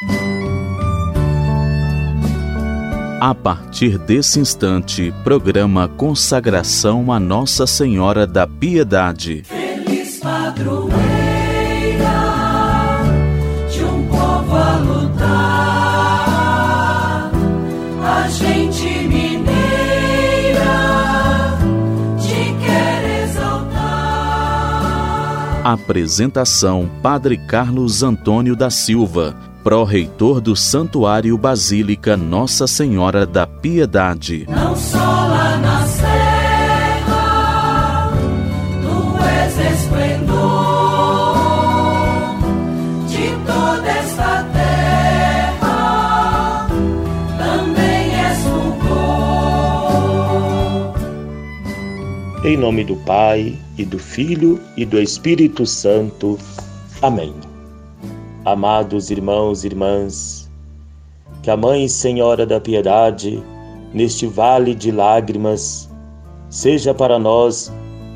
A partir desse instante, programa Consagração a Nossa Senhora da Piedade. Feliz padroeira de um povo a lutar, a gente mineira te quer exaltar. Apresentação: Padre Carlos Antônio da Silva, pró-reitor do Santuário Basílica Nossa Senhora da Piedade. Não só lá na serra, tu és esplendor de toda esta terra, também és fulgor. Em nome do Pai, e do Filho, e do Espírito Santo. Amém. Amados irmãos e irmãs, que a Mãe Senhora da Piedade, neste vale de lágrimas, seja para nós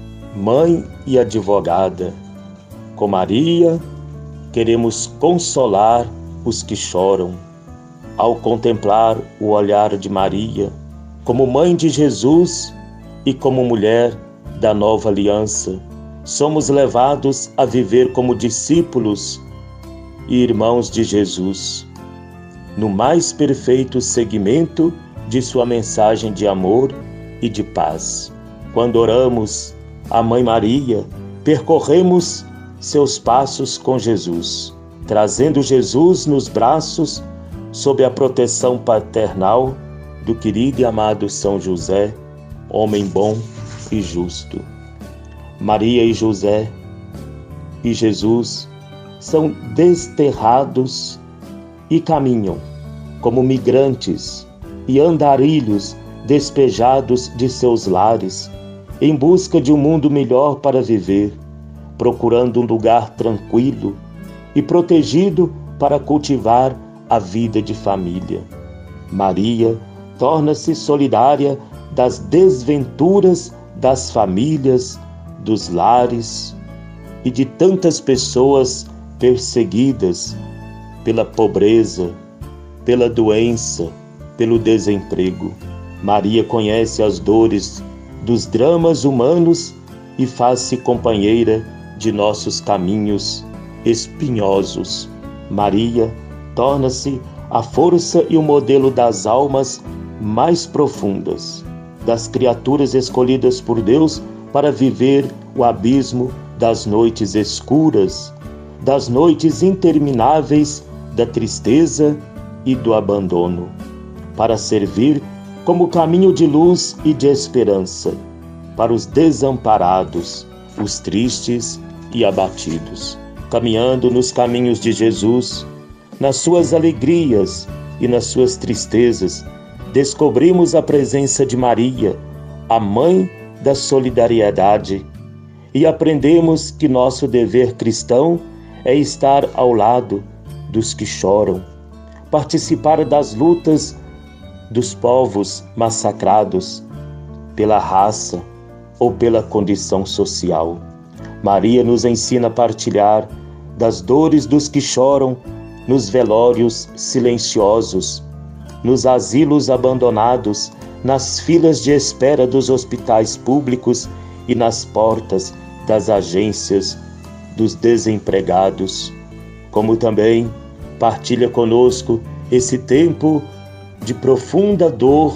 mãe e advogada. Com Maria, queremos consolar os que choram. Ao contemplar o olhar de Maria, como mãe de Jesus e como mulher da nova aliança, somos levados a viver como discípulos e irmãos de Jesus, no mais perfeito seguimento de sua mensagem de amor e de paz. Quando oramos a Mãe Maria, percorremos seus passos com Jesus, trazendo Jesus nos braços sob a proteção paternal do querido e amado São José, homem bom e justo. Maria e José e Jesus são desterrados e caminham como migrantes e andarilhos despejados de seus lares, em busca de um mundo melhor para viver, procurando um lugar tranquilo e protegido para cultivar a vida de família. Maria torna-se solidária das desventuras das famílias, dos lares e de tantas pessoas perseguidas pela pobreza, pela doença, pelo desemprego. Maria conhece as dores dos dramas humanos e faz-se companheira de nossos caminhos espinhosos. Maria torna-se a força e o modelo das almas mais profundas, das criaturas escolhidas por Deus para viver o abismo das noites escuras, das noites intermináveis da tristeza e do abandono, para servir como caminho de luz e de esperança para os desamparados, os tristes e abatidos. Caminhando nos caminhos de Jesus, nas suas alegrias e nas suas tristezas, descobrimos a presença de Maria, a Mãe da solidariedade, e aprendemos que nosso dever cristão é estar ao lado dos que choram, participar das lutas dos povos massacrados pela raça ou pela condição social. Maria nos ensina a partilhar das dores dos que choram nos velórios silenciosos, nos asilos abandonados, nas filas de espera dos hospitais públicos e nas portas das agências dos desempregados. Como também partilha conosco esse tempo de profunda dor,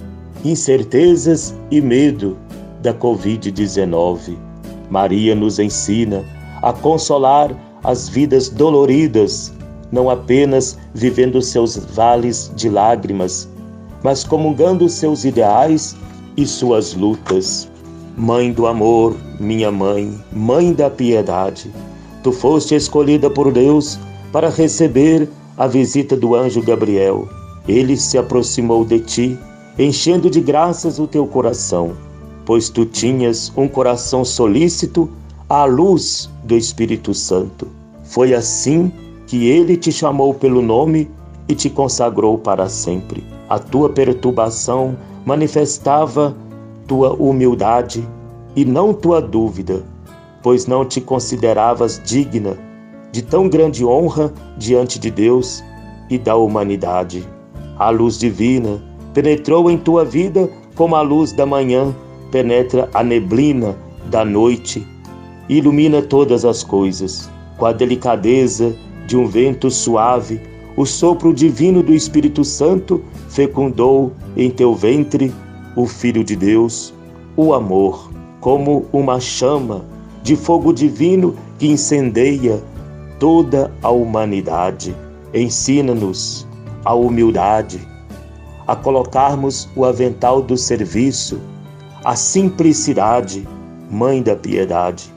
incertezas e medo da Covid-19. Maria nos ensina a consolar as vidas doloridas, não apenas vivendo seus vales de lágrimas, mas comungando seus ideais e suas lutas. Mãe do amor, minha mãe, Mãe da piedade, tu foste escolhida por Deus para receber a visita do anjo Gabriel. Ele se aproximou de ti, enchendo de graças o teu coração, pois tu tinhas um coração solícito à luz do Espírito Santo. Foi assim que ele te chamou pelo nome e te consagrou para sempre. A tua perturbação manifestava tua humildade e não tua dúvida, pois não te consideravas digna de tão grande honra diante de Deus e da humanidade. A luz divina penetrou em tua vida como a luz da manhã penetra a neblina da noite e ilumina todas as coisas. Com a delicadeza de um vento suave, o sopro divino do Espírito Santo fecundou em teu ventre o Filho de Deus, o amor, como uma chama de fogo divino que incendeia toda a humanidade. Ensina-nos a humildade, a colocarmos o avental do serviço, a simplicidade, Mãe da Piedade.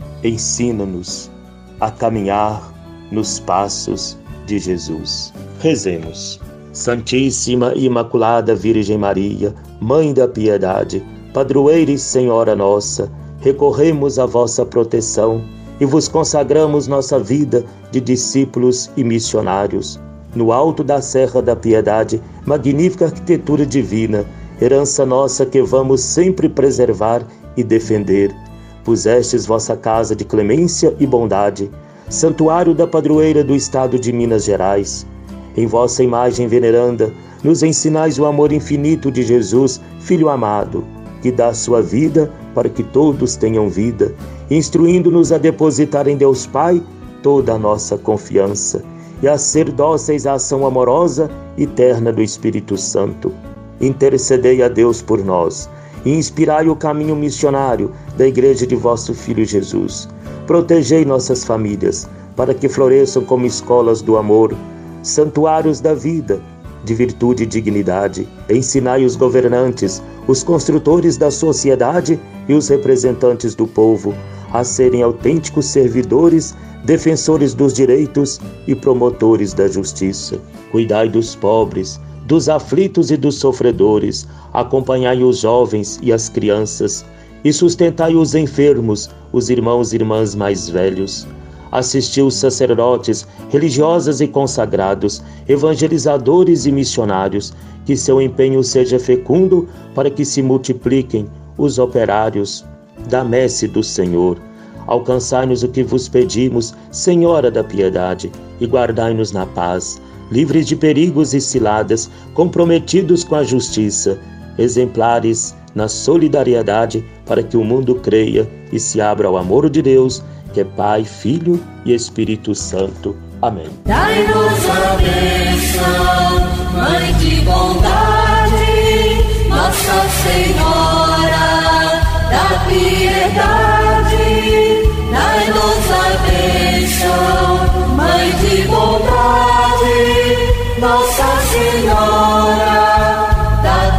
Ensina-nos a caminhar nos passos de Jesus. Rezemos. Santíssima e Imaculada Virgem Maria, Mãe da Piedade, Padroeira e Senhora nossa, recorremos à vossa proteção e vos consagramos nossa vida de discípulos e missionários. No alto da Serra da Piedade, magnífica arquitetura divina, herança nossa que vamos sempre preservar e defender. Pusestes vossa casa de clemência e bondade, santuário da padroeira do estado de Minas Gerais. Em vossa imagem veneranda, nos ensinais o amor infinito de Jesus, Filho amado, que dá sua vida para que todos tenham vida, instruindo-nos a depositar em Deus Pai toda a nossa confiança e a ser dóceis à ação amorosa e terna do Espírito Santo. Intercedei a Deus por nós e inspirai o caminho missionário da Igreja de vosso Filho Jesus. Protegei nossas famílias, para que floresçam como escolas do amor, santuários da vida, de virtude e dignidade. Ensinai os governantes, os construtores da sociedade e os representantes do povo a serem autênticos servidores, defensores dos direitos e promotores da justiça. Cuidai dos pobres, dos aflitos e dos sofredores, acompanhai os jovens e as crianças e sustentai os enfermos, os irmãos e irmãs mais velhos. Assisti os sacerdotes, religiosas e consagrados, evangelizadores e missionários, que seu empenho seja fecundo para que se multipliquem os operários da messe do Senhor. Alcançai-nos o que vos pedimos, Senhora da Piedade, e guardai-nos na paz, livres de perigos e ciladas, comprometidos com a justiça, exemplares na solidariedade, para que o mundo creia e se abra ao amor de Deus, que é Pai, Filho e Espírito Santo. Amém. Dai-nos a bênção, Mãe de bondade, Nossa Senhora da Piedade. Dai-nos a bênção, Mãe de bondade, Nossa Senhora da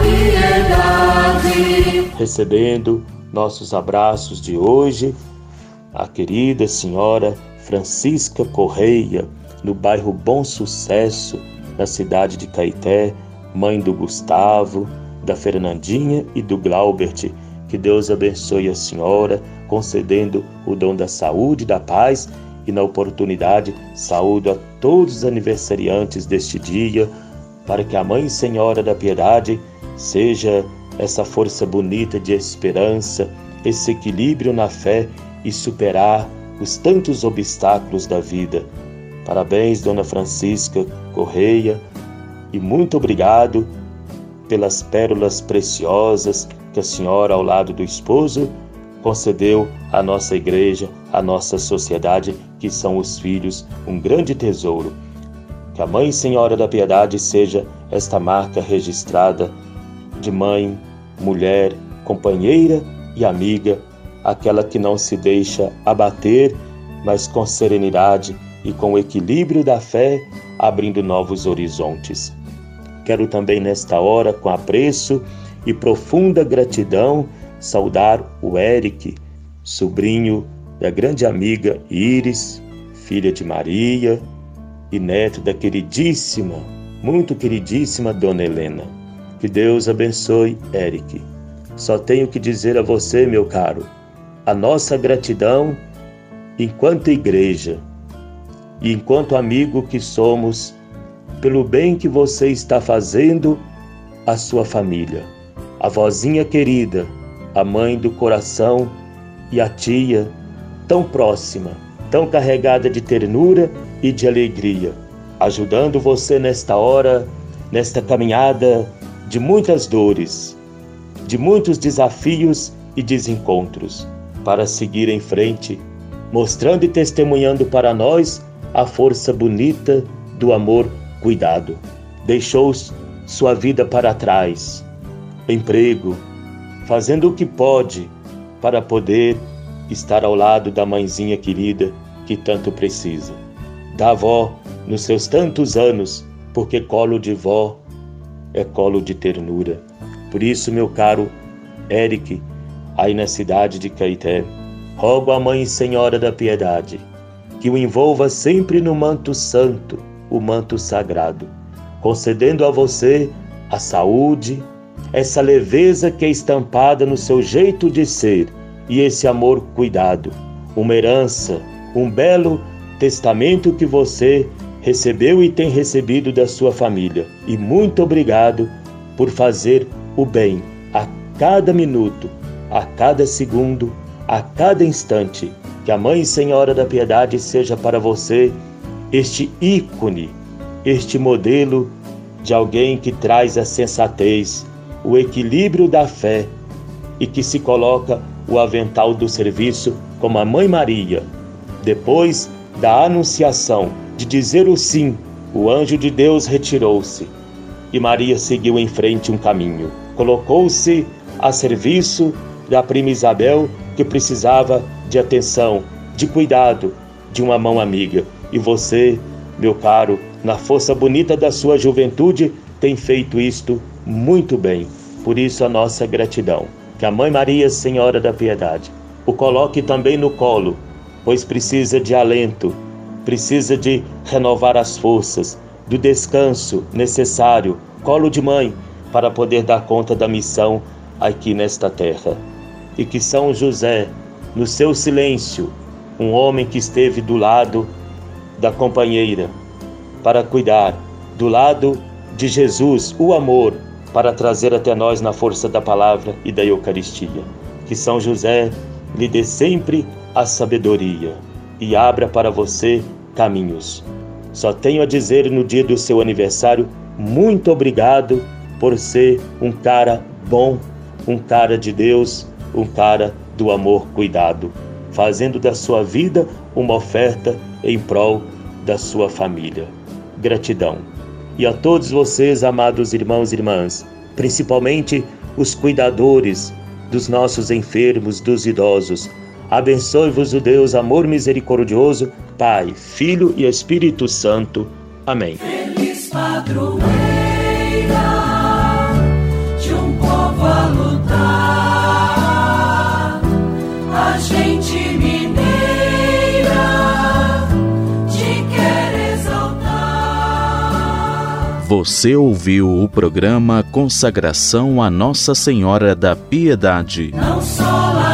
Piedade. Recebendo nossos abraços de hoje, a querida senhora Francisca Correia, no bairro Bom Sucesso, na cidade de Caeté, mãe do Gustavo, da Fernandinha e do Glaubert. Que Deus abençoe a senhora, concedendo o dom da saúde e da paz, e na oportunidade saúdo a todos os aniversariantes deste dia, para que a Mãe Senhora da Piedade seja essa força bonita de esperança, esse equilíbrio na fé e superar os tantos obstáculos da vida. Parabéns, Dona Francisca Correia, e muito obrigado pelas pérolas preciosas que a senhora, ao lado do esposo, concedeu à nossa igreja, à nossa sociedade, que são os filhos, um grande tesouro. Que a Mãe Senhora da Piedade seja esta marca registrada de mãe, mulher, companheira e amiga, aquela que não se deixa abater, mas com serenidade e com o equilíbrio da fé, abrindo novos horizontes. Quero também nesta hora, com apreço e profunda gratidão, saudar o Eric, sobrinho da grande amiga Iris, filha de Maria e neto da queridíssima, muito queridíssima Dona Helena. Que Deus abençoe, Eric. Só tenho que dizer a você, meu caro, a nossa gratidão enquanto igreja e enquanto amigo que somos, pelo bem que você está fazendo à sua família. A vozinha querida, a mãe do coração e a tia tão próxima, tão carregada de ternura e de alegria. ajudando você nesta hora, nesta caminhada de muitas dores, de muitos desafios e desencontros, para seguir em frente, mostrando e testemunhando para nós a força bonita do amor cuidado. Deixou sua vida para trás, emprego, fazendo o que pode para poder estar ao lado da mãezinha querida que tanto precisa. Da avó nos seus tantos anos, porque colo de vó é colo de ternura. Por isso, meu caro Eric, aí na cidade de Caeté, rogo à Mãe Senhora da Piedade que o envolva sempre no manto santo, o manto sagrado, concedendo a você a saúde, essa leveza que é estampada no seu jeito de ser e esse amor cuidado, uma herança, um belo testamento que você recebeu e tem recebido da sua família. E muito obrigado por fazer o bem a cada minuto, a cada segundo, a cada instante. Que a Mãe Senhora da Piedade seja para você este ícone, este modelo de alguém que traz a sensatez, o equilíbrio da fé e que se coloca o avental do serviço como a Mãe Maria. Depois da anunciação de dizer o sim, o anjo de Deus retirou-se e Maria seguiu em frente um caminho. Colocou-se a serviço da prima Isabel, que precisava de atenção, de cuidado, de uma mão amiga. E você, meu caro, na força bonita da sua juventude, tem feito isto muito bem. Por isso a nossa gratidão. Que a Mãe Maria, Senhora da Piedade, o coloque também no colo, pois precisa de alento, precisa de renovar as forças, do descanso necessário, colo de mãe, para poder dar conta da missão aqui nesta terra. E que São José, no seu silêncio, um homem que esteve do lado da companheira, para cuidar, do lado de Jesus, o amor, para trazer até nós na força da palavra e da Eucaristia. Que São José lhe dê sempre a sabedoria e abra para você caminhos. Só tenho a dizer no dia do seu aniversário, muito obrigado por ser um cara bom, um cara de Deus, um cara do amor cuidado, fazendo da sua vida uma oferta em prol da sua família. Gratidão. E a todos vocês, amados irmãos e irmãs, principalmente os cuidadores dos nossos enfermos, dos idosos, abençoe-vos o Deus amor misericordioso, Pai, Filho e Espírito Santo. Amém. Feliz padroeira de um povo a lutar, a gente mineira te quer exaltar. Você ouviu o programa Consagração a Nossa Senhora da Piedade. Não só lá